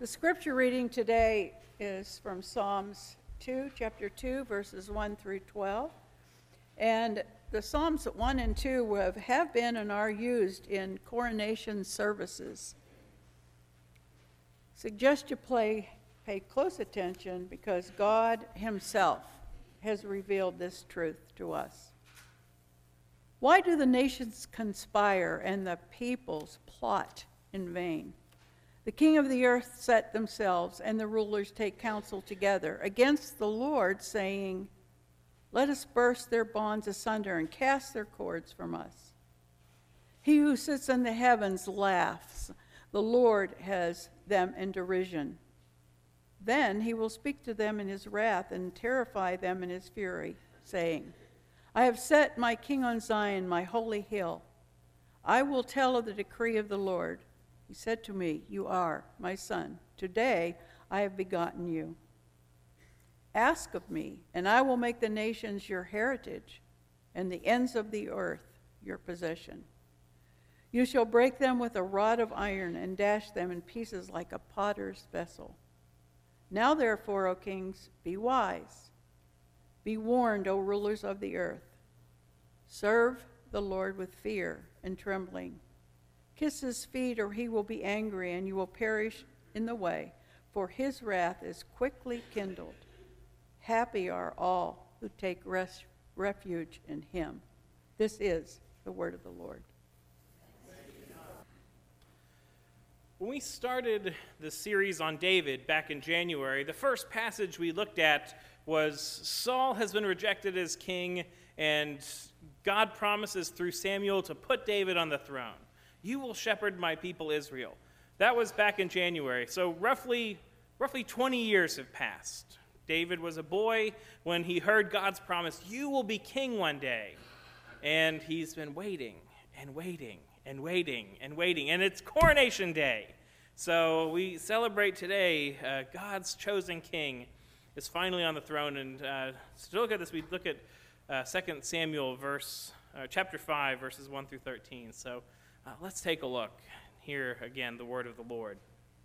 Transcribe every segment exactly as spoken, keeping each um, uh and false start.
The scripture reading today is from Psalms two, chapter two, verses one through twelve. And the Psalms one and two have, have been and are used in coronation services. Suggest you play, pay close attention because God himself has revealed this truth to us. Why do the nations conspire and the peoples plot in vain? The king of the earth set themselves, and the rulers take counsel together against the Lord, saying, "Let us burst their bonds asunder and cast their cords from us." He who sits in the heavens laughs. The Lord has them in derision. Then he will speak to them in his wrath and terrify them in his fury, saying, "I have set my king on Zion, my holy hill. I will tell of the decree of the Lord. He said to me, 'You are my son. Today I have begotten you.' Ask of me, and I will make the nations your heritage, and the ends of the earth your possession. You shall break them with a rod of iron and dash them in pieces like a potter's vessel. Now therefore, O kings, be wise. Be warned, O rulers of the earth. Serve the Lord with fear and trembling. Kiss his feet, or he will be angry, and you will perish in the way, for his wrath is quickly kindled. Happy are all who take res- refuge in him." This is the word of the Lord. When we started the series on David back in January, the first passage we looked at was Saul has been rejected as king, and God promises through Samuel to put David on the throne. "You will shepherd my people Israel." That was back in January. So roughly, roughly twenty years have passed. David was a boy when he heard God's promise, "You will be king one day." And he's been waiting and waiting and waiting and waiting. And it's Coronation Day. So we celebrate today uh, God's chosen king is finally on the throne. And uh, to look at this, we look at uh, Second Samuel verse, uh, chapter five, verses one through thirteen. So uh, let's take a look. Hear again the word of the Lord.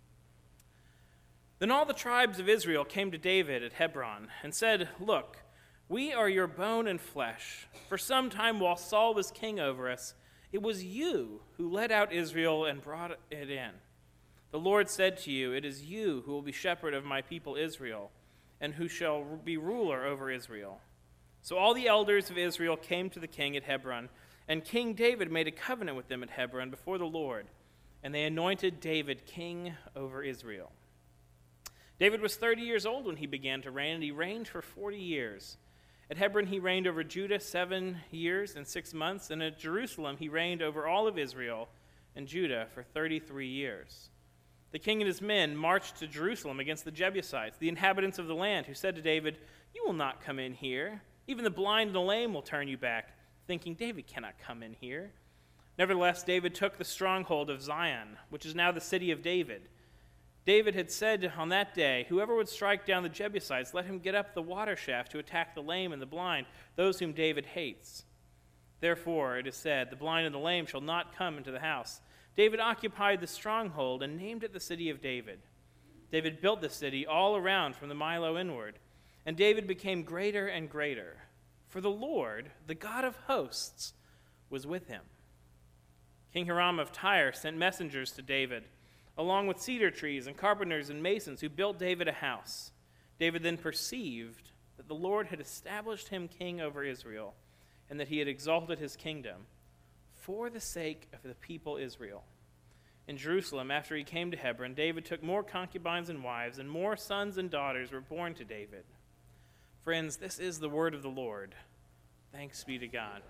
Then all the tribes of Israel came to David at Hebron and said, "Look, we are your bone and flesh. For some time while Saul was king over us, it was you who led out Israel and brought it in. The Lord said to you, 'It is you who will be shepherd of my people Israel, and who shall be ruler over Israel.' So all the elders of Israel came to the king at Hebron, and King David made a covenant with them at Hebron before the Lord, and they anointed David king over Israel. David was thirty years old when he began to reign, and he reigned for forty years. At Hebron he reigned over Judah seven years and six months, and at Jerusalem he reigned over all of Israel and Judah for thirty-three years. The king and his men marched to Jerusalem against the Jebusites, the inhabitants of the land, who said to David, 'You will not come in here. Even the blind and the lame will turn you back,' thinking, 'David cannot come in here.' Nevertheless, David took the stronghold of Zion, which is now the city of David. David had said on that day, 'Whoever would strike down the Jebusites, let him get up the water shaft to attack the lame and the blind, those whom David hates.' Therefore, it is said, 'The blind and the lame shall not come into the house.' David occupied the stronghold and named it the city of David. David built the city all around from the Milo inward, and David became greater and greater. For the Lord, the God of hosts, was with him. King Hiram of Tyre sent messengers to David, along with cedar trees and carpenters and masons who built David a house. David then perceived that the Lord had established him king over Israel, and that he had exalted his kingdom for the sake of the people Israel. In Jerusalem, after he came to Hebron, David took more concubines and wives, and more sons and daughters were born to David. Friends, this is the word of the Lord. Thanks be to God.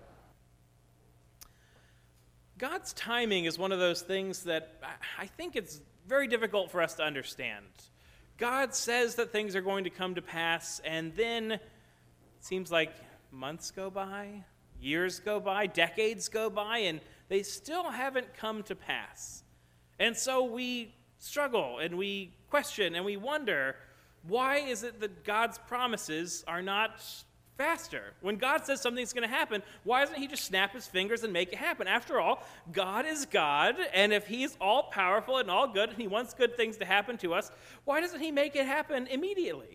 God's timing is one of those things that I think it's very difficult for us to understand. God says that things are going to come to pass, and then it seems like months go by, years go by, decades go by, and they still haven't come to pass. And so we struggle, and we question, and we wonder, why is it that God's promises are not faster. When God says something's going to happen, why doesn't he just snap his fingers and make it happen? After all, God is God, and if he's all powerful and all good and he wants good things to happen to us, why doesn't he make it happen immediately?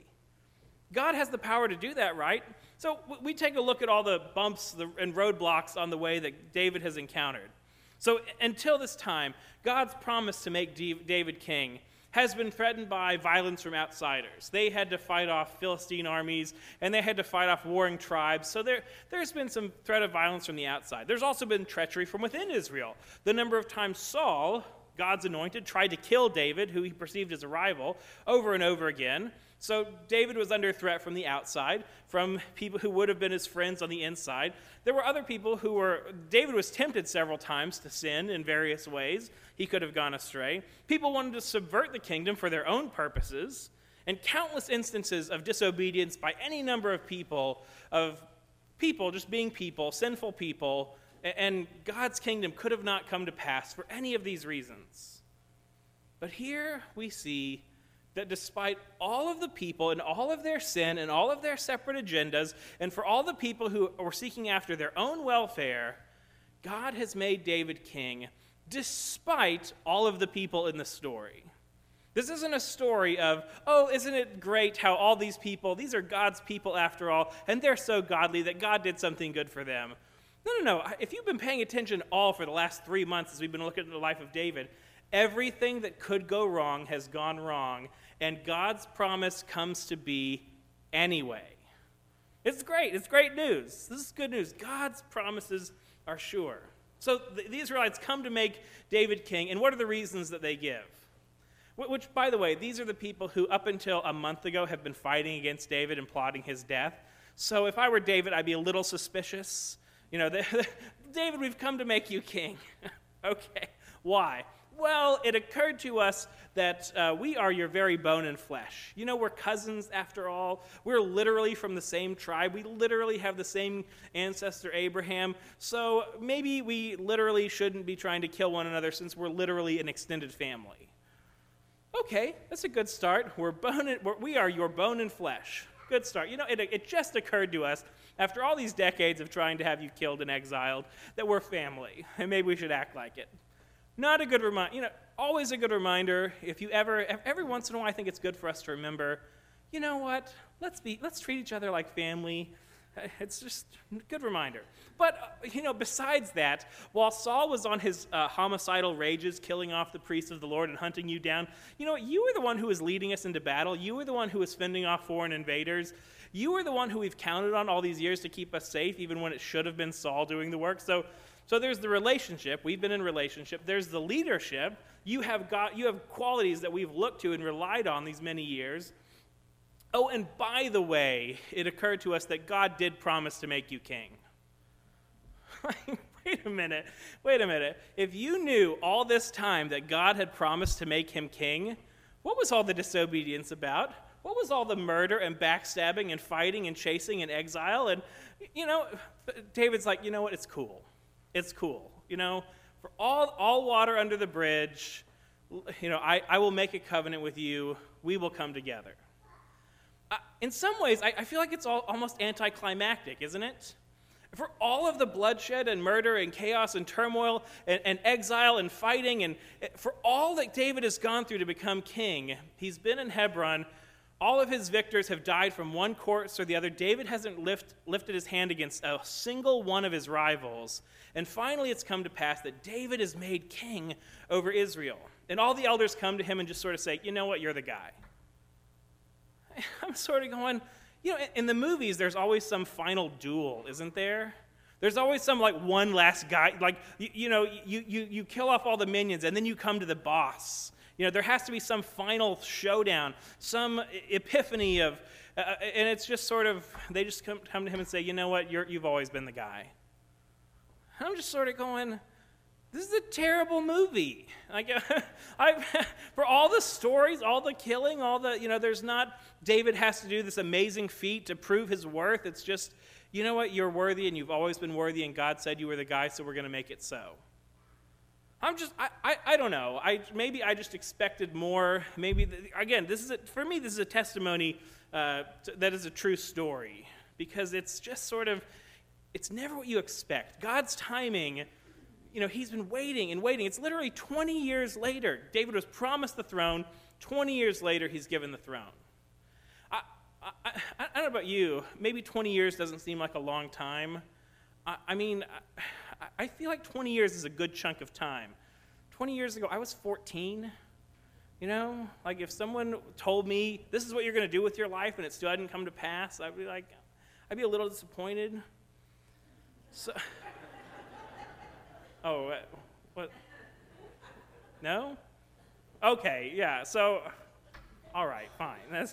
God has the power to do that, right? So we take a look at all the bumps and roadblocks on the way that David has encountered. So until this time, God's promise to make David king has been threatened by violence from outsiders. They had to fight off Philistine armies, and they had to fight off warring tribes. So there, there's been some threat of violence from the outside. There's also been treachery from within Israel. The number of times Saul, God's anointed, tried to kill David, who he perceived as a rival, over and over again. So David was under threat from the outside, from people who would have been his friends on the inside. There were other people who were, David was tempted several times to sin in various ways. He could have gone astray. People wanted to subvert the kingdom for their own purposes, and countless instances of disobedience by any number of people, of people just being people, sinful people, and God's kingdom could have not come to pass for any of these reasons. But here we see that despite all of the people and all of their sin and all of their separate agendas, and for all the people who were seeking after their own welfare, God has made David king despite all of the people in the story. This isn't a story of, oh, isn't it great how all these people, these are God's people after all, and they're so godly that God did something good for them. No, no, no. If you've been paying attention all for the last three months as we've been looking at the life of David, everything that could go wrong has gone wrong, and God's promise comes to be anyway. It's great. It's great news. This is good news. God's promises are sure. So the, the Israelites come to make David king, and what are the reasons that they give? Which, by the way, these are the people who up until a month ago have been fighting against David and plotting his death. So if I were David, I'd be a little suspicious. You know, the, David, we've come to make you king. Okay, why? Well, it occurred to us that uh, we are your very bone and flesh. You know, we're cousins after all. We're literally from the same tribe. We literally have the same ancestor, Abraham. So maybe we literally shouldn't be trying to kill one another since we're literally an extended family. Okay, that's a good start. We're bone and, we're, we are your bone and flesh. Good start. You know, it, it just occurred to us, after all these decades of trying to have you killed and exiled, that we're family, and maybe we should act like it. Not a good reminder, you know, always a good reminder, if you ever, every once in a while I think it's good for us to remember, you know what, let's be, let's treat each other like family. It's just a good reminder. But, you know, besides that, while Saul was on his uh, homicidal rages, killing off the priests of the Lord and hunting you down, you know, you were the one who was leading us into battle. You were the one who was fending off foreign invaders. You were the one who we've counted on all these years to keep us safe, even when it should have been Saul doing the work. So, so there's the relationship. We've been in relationship. There's the leadership. You have got, you have qualities that we've looked to and relied on these many years. Oh, and by the way, it occurred to us that God did promise to make you king. Wait a minute. Wait a minute. If you knew all this time that God had promised to make him king, what was all the disobedience about? What was all the murder and backstabbing and fighting and chasing and exile? And, you know, David's like, you know what? It's cool. It's cool. You know, for all, all water under the bridge, you know, I, I will make a covenant with you. We will come together. Uh, in some ways, I, I feel like it's all almost anticlimactic, isn't it? For all of the bloodshed and murder and chaos and turmoil and, and exile and fighting, and for all that David has gone through to become king, he's been in Hebron. All of his victors have died from one corpse or the other. David hasn't lift, lifted his hand against a single one of his rivals. And finally, it's come to pass that David is made king over Israel. And all the elders come to him and just sort of say, you know what, you're the guy. I'm sort of going, you know, in the movies, there's always some final duel, isn't there? There's always some, like, one last guy. Like, you, you know, you, you, you kill off all the minions, and then you come to the boss. You know, there has to be some final showdown, some epiphany of, uh, and it's just sort of, they just come, come to him and say, you know what, You're, you've always been the guy. I'm just sort of going, this is a terrible movie. Like, I, for all the stories, all the killing, all the, you know, there's not, David has to do this amazing feat to prove his worth. It's just, you know what, you're worthy and you've always been worthy and God said you were the guy, so we're going to make it so. I'm just, I, I, I don't know. I Maybe I just expected more. Maybe, the, again, this is a, for me, this is a testimony uh, to, that is a true story because it's just sort of, it's never what you expect. God's timing, you know, he's been waiting and waiting. It's literally twenty years later. David was promised the throne. twenty years later, he's given the throne. I, I, I, I don't know about you. Maybe twenty years doesn't seem like a long time. I, I mean, I, I feel like twenty years is a good chunk of time. twenty years ago, I was fourteen. You know, like if someone told me, this is what you're going to do with your life, and it still hadn't come to pass, I'd be like, I'd be a little disappointed. So, oh, what, what? No? Okay, yeah, so, all right, fine. That's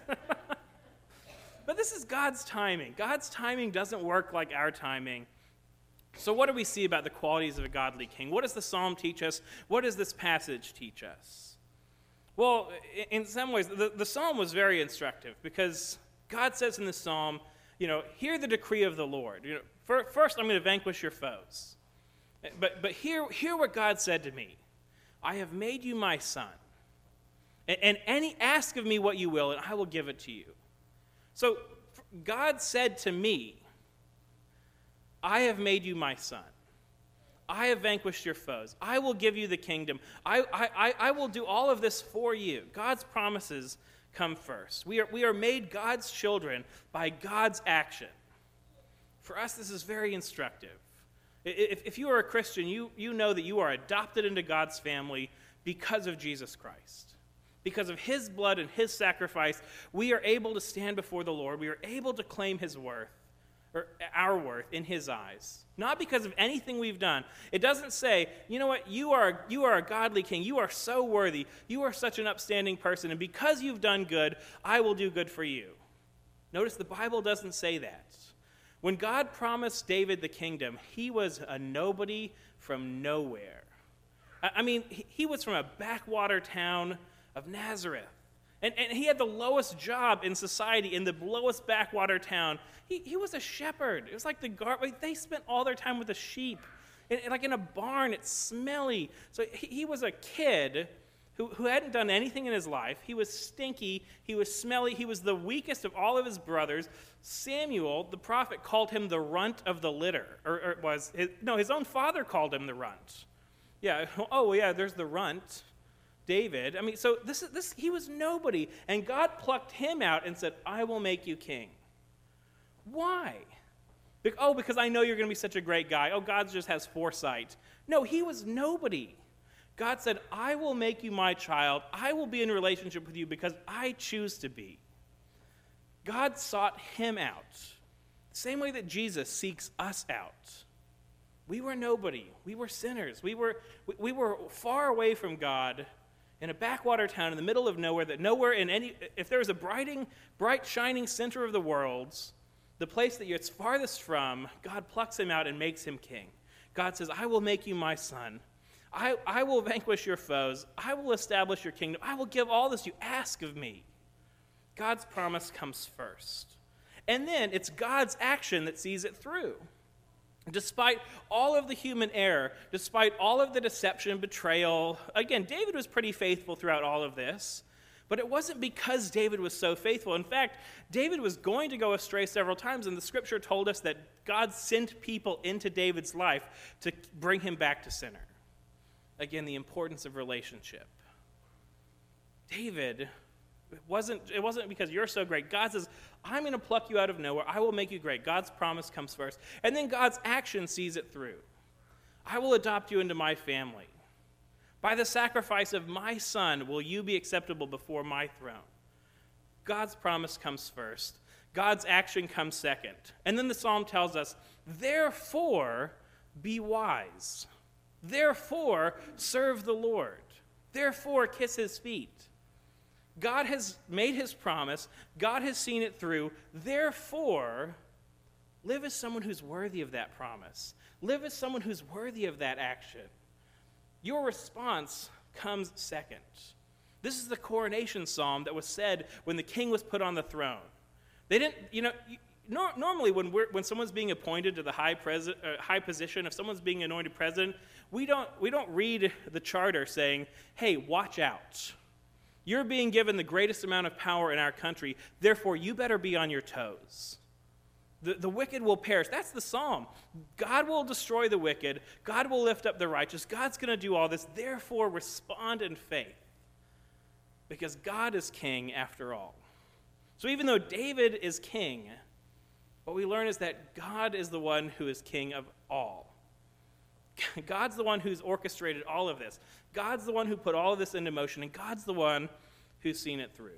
but this is God's timing. God's timing doesn't work like our timing. So what do we see about the qualities of a godly king? What does the psalm teach us? What does this passage teach us? Well, in some ways, the, the psalm was very instructive because God says in the psalm, you know, hear the decree of the Lord. You know, for, first, I'm going to vanquish your foes. But, but hear, hear what God said to me. I have made you my son. And, and any ask of me what you will, and I will give it to you. So God said to me, I have made you my son. I have vanquished your foes. I will give you the kingdom. I, I, I will do all of this for you. God's promises come first. We are, we are made God's children by God's action. For us, this is very instructive. If, if you are a Christian, you, you know that you are adopted into God's family because of Jesus Christ. Because of his blood and his sacrifice, we are able to stand before the Lord. We are able to claim his worth, or our worth in his eyes. Not because of anything we've done. It doesn't say, you know what, you are, you are a godly king. You are so worthy. You are such an upstanding person. And because you've done good, I will do good for you. Notice the Bible doesn't say that. When God promised David the kingdom, he was a nobody from nowhere. I, I mean, he, he was from a backwater town of Nazareth. And, and he had the lowest job in society, in the lowest backwater town. He, he was a shepherd. It was like the guard. Like they spent all their time with the sheep. And, and like in a barn, it's smelly. So he, he was a kid who, who hadn't done anything in his life. He was stinky. He was smelly. He was the weakest of all of his brothers. Samuel, the prophet, called him the runt of the litter. Or, or it was, his, no, his own father called him the runt. Yeah, oh yeah, there's the runt. David, I mean, so this is this he was nobody, and God plucked him out and said, I will make you king. Why? Be- oh, because I know you're going to be such a great guy. Oh, God just has foresight. No, he was nobody. God said, I will make you my child. I will be in relationship with you because I choose to be. God sought him out, the same way that Jesus seeks us out. We were nobody. We were sinners. We were, we, we were far away from God, in a backwater town in the middle of nowhere, that nowhere in any, if there was a brighting, bright, shining center of the world, the place that it's farthest from, God plucks him out and makes him king. God says, I will make you my son. I, I will vanquish your foes. I will establish your kingdom. I will give all this you ask of me. God's promise comes first. And then it's God's action that sees it through. Despite all of the human error, despite all of the deception and betrayal, again, David was pretty faithful throughout all of this, but it wasn't because David was so faithful. In fact, David was going to go astray several times, and the scripture told us that God sent people into David's life to bring him back to center. Again, the importance of relationship. David, it wasn't, it wasn't because you're so great. God says, I'm going to pluck you out of nowhere. I will make you great. God's promise comes first. And then God's action sees it through. I will adopt you into my family. By the sacrifice of my son will you be acceptable before my throne. God's promise comes first. God's action comes second. And then the psalm tells us, therefore be wise. Therefore serve the Lord. Therefore kiss his feet. God has made his promise. God has seen it through. Therefore, live as someone who's worthy of that promise. Live as someone who's worthy of that action. Your response comes second. This is the coronation psalm that was said when the king was put on the throne. They didn't, you know, nor, normally when we're, when someone's being appointed to the high, pres, uh, high position, if someone's being anointed president, we don't, we don't read the charter saying, hey, watch out. You're being given the greatest amount of power in our country, therefore you better be on your toes. The, the wicked will perish. That's the psalm. God will destroy the wicked. God will lift up the righteous. God's going to do all this. Therefore, respond in faith, because God is king after all. So even though David is king, what we learn is that God is the one who is king of all. God's the one who's orchestrated all of this. God's the one who put all of this into motion, and God's the one who's seen it through.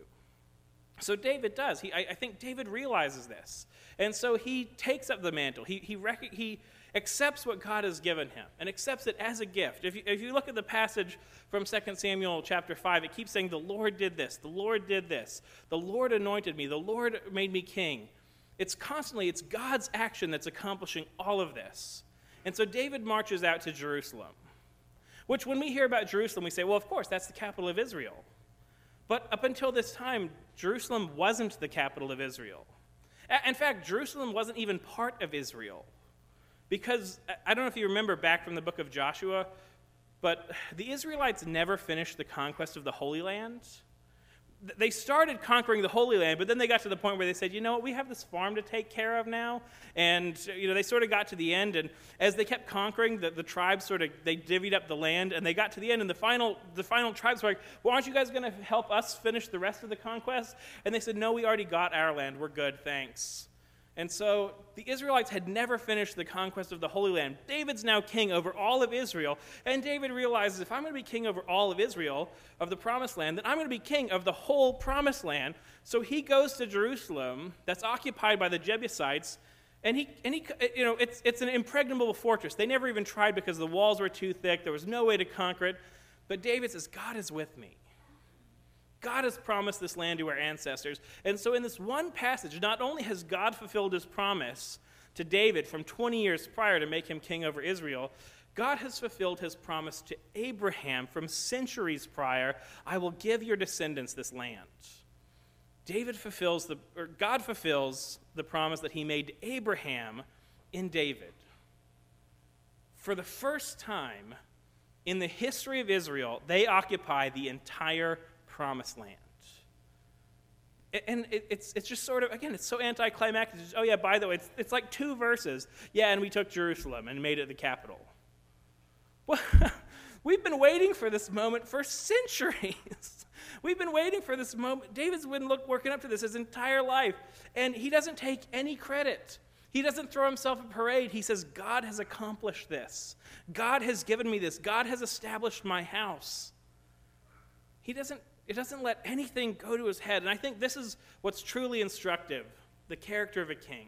So David does. He, I, I think David realizes this. And so he takes up the mantle. He, he, rec- he accepts what God has given him and accepts it as a gift. If you, if you look at the passage from Second Samuel chapter five, it keeps saying, the Lord did this, the Lord did this, the Lord anointed me, the Lord made me king. It's constantly, it's God's action that's accomplishing all of this. And so David marches out to Jerusalem, which when we hear about Jerusalem, we say, well, of course, that's the capital of Israel. But up until this time, Jerusalem wasn't the capital of Israel. In fact, Jerusalem wasn't even part of Israel. Because, I don't know if you remember back from the book of Joshua, but the Israelites never finished the conquest of the Holy Land. They started conquering the Holy Land, but then they got to the point where they said, you know what, we have this farm to take care of now. And, you know, they sort of got to the end, and as they kept conquering, the, the tribes sort of, they divvied up the land, and they got to the end, and the final, the final tribes were like, well, aren't you guys going to help us finish the rest of the conquest? And they said, no, we already got our land. We're good, thanks. And so the Israelites had never finished the conquest of the Holy Land. David's now king over all of Israel, and David realizes, if I'm going to be king over all of Israel, of the Promised Land, then I'm going to be king of the whole Promised Land. So he goes to Jerusalem, that's occupied by the Jebusites, and he, and he, you know, it's it's an impregnable fortress. They never even tried because the walls were too thick. There was no way to conquer it. But David says, God is with me. God has promised this land to our ancestors. And so in this one passage, not only has God fulfilled his promise to David from twenty years prior to make him king over Israel, God has fulfilled his promise to Abraham from centuries prior. I will give your descendants this land. David fulfills the, or God fulfills the promise that he made to Abraham in David. For the first time in the history of Israel, they occupy the entire Promised Land. And it's it's just sort of, again, it's so anticlimactic. It's just, oh yeah, by the way, it's, it's like two verses. Yeah, and we took Jerusalem and made it the capital. Well, we've been waiting for this moment for centuries. We've been waiting for this moment. David's been look, working up to this his entire life, and he doesn't take any credit. He doesn't throw himself a parade. He says, God has accomplished this. God has given me this. God has established my house. He doesn't It doesn't let anything go to his head. And I think this is what's truly instructive, the character of a king.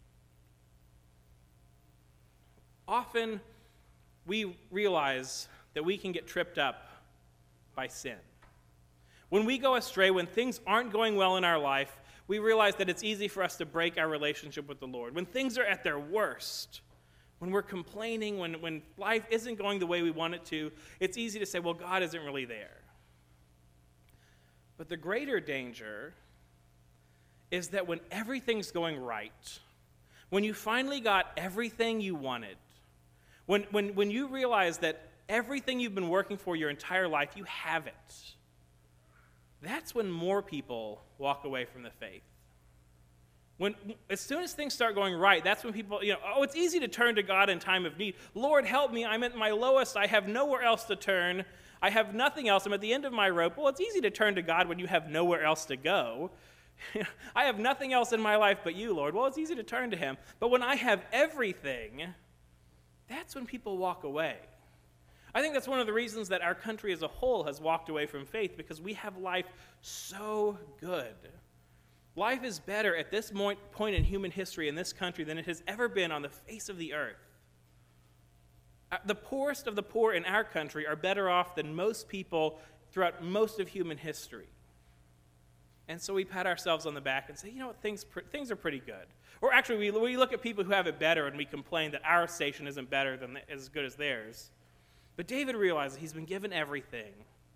Often we realize that we can get tripped up by sin. When we go astray, when things aren't going well in our life, we realize that it's easy for us to break our relationship with the Lord. When things are at their worst, when we're complaining, when, when life isn't going the way we want it to, it's easy to say, well, God isn't really there. But the greater danger is that when everything's going right, when you finally got everything you wanted, when, when, when you realize that everything you've been working for your entire life, you have it, that's when more people walk away from the faith. When, as soon as things start going right, that's when people, you know, oh, it's easy to turn to God in time of need. Lord, help me. I'm at my lowest. I have nowhere else to turn. I have nothing else. I'm at the end of my rope. Well, it's easy to turn to God when you have nowhere else to go. I have nothing else in my life but you, Lord. Well, it's easy to turn to him. But when I have everything, that's when people walk away. I think that's one of the reasons that our country as a whole has walked away from faith, because we have life so good. Life is better at this point in human history in this country than it has ever been on the face of the earth. The poorest of the poor in our country are better off than most people throughout most of human history. And so we pat ourselves on the back and say, you know what, things, things are pretty good. Or actually, we, we look at people who have it better and we complain that our station isn't better than as good as theirs. But David realizes he's been given everything.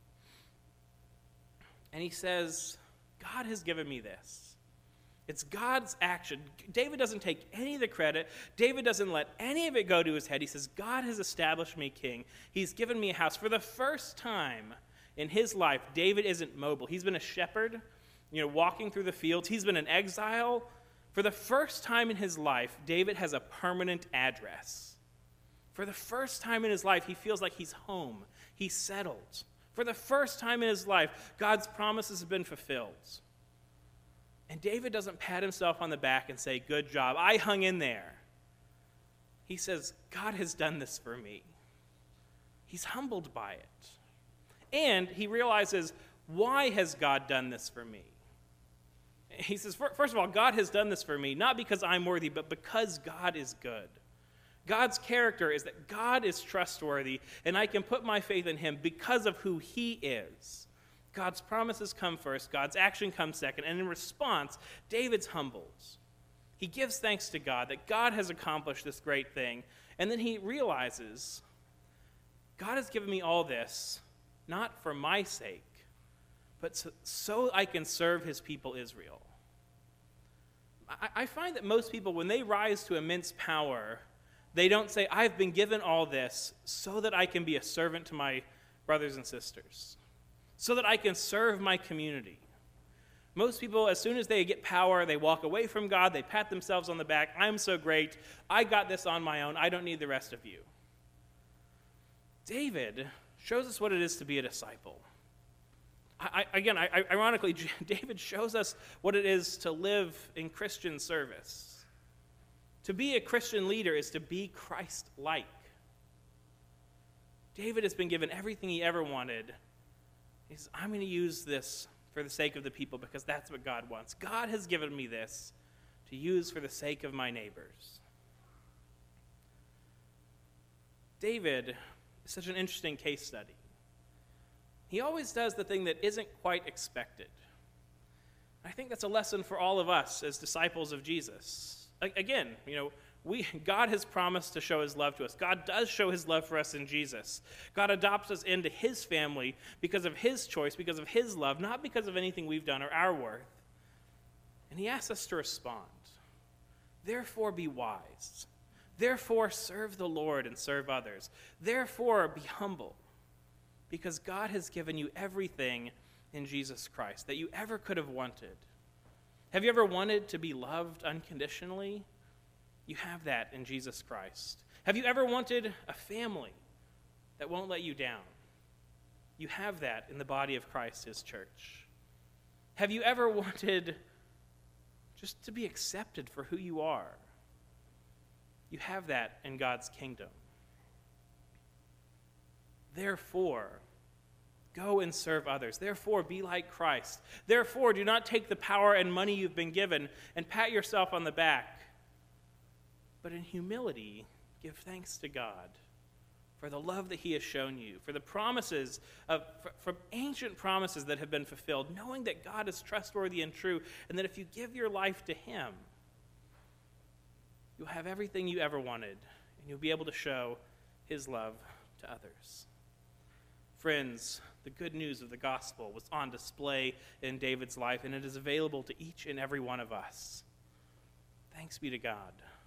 And he says, God has given me this. It's God's action. David doesn't take any of the credit. David doesn't let any of it go to his head. He says, God has established me king. He's given me a house. For the first time in his life, David isn't mobile. He's been a shepherd, you know, walking through the fields. He's been in exile. For the first time in his life, David has a permanent address. For the first time in his life, he feels like he's home. He's settled. For the first time in his life, God's promises have been fulfilled. And David doesn't pat himself on the back and say, good job, I hung in there. He says, God has done this for me. He's humbled by it. And he realizes, why has God done this for me? He says, first of all, God has done this for me, not because I'm worthy, but because God is good. God's character is that God is trustworthy, and I can put my faith in him because of who he is. God's promises come first, God's action comes second, and in response, David's humbled. He gives thanks to God that God has accomplished this great thing, and then he realizes, God has given me all this, not for my sake, but so, so I can serve his people Israel. I, I find that most people, when they rise to immense power, they don't say, I've been given all this so that I can be a servant to my brothers and sisters, so that I can serve my community. Most people, as soon as they get power, they walk away from God, they pat themselves on the back, I'm so great, I got this on my own, I don't need the rest of you. David shows us what it is to be a disciple. I, again, I, ironically, David shows us what it is to live in Christian service. To be a Christian leader is to be Christ-like. David has been given everything he ever wanted. He says, I'm going to use this for the sake of the people because that's what God wants. God has given me this to use for the sake of my neighbors. David is such an interesting case study. He always does the thing that isn't quite expected. I think that's a lesson for all of us as disciples of Jesus. Again, you know, we God has promised to show his love to us. God does show his love for us in Jesus. God adopts us into his family because of his choice, because of his love, not because of anything we've done or our worth. And he asks us to respond. Therefore, be wise. Therefore, serve the Lord and serve others. Therefore, be humble. Because God has given you everything in Jesus Christ that you ever could have wanted. Have you ever wanted to be loved unconditionally? You have that in Jesus Christ. Have you ever wanted a family that won't let you down? You have that in the body of Christ, his church. Have you ever wanted just to be accepted for who you are? You have that in God's kingdom. Therefore, go and serve others. Therefore, be like Christ. Therefore, do not take the power and money you've been given and pat yourself on the back. But in humility, give thanks to God for the love that he has shown you, for the promises, of, for, for ancient promises that have been fulfilled, knowing that God is trustworthy and true, and that if you give your life to him, you'll have everything you ever wanted, and you'll be able to show his love to others. Friends, the good news of the gospel was on display in David's life, and it is available to each and every one of us. Thanks be to God.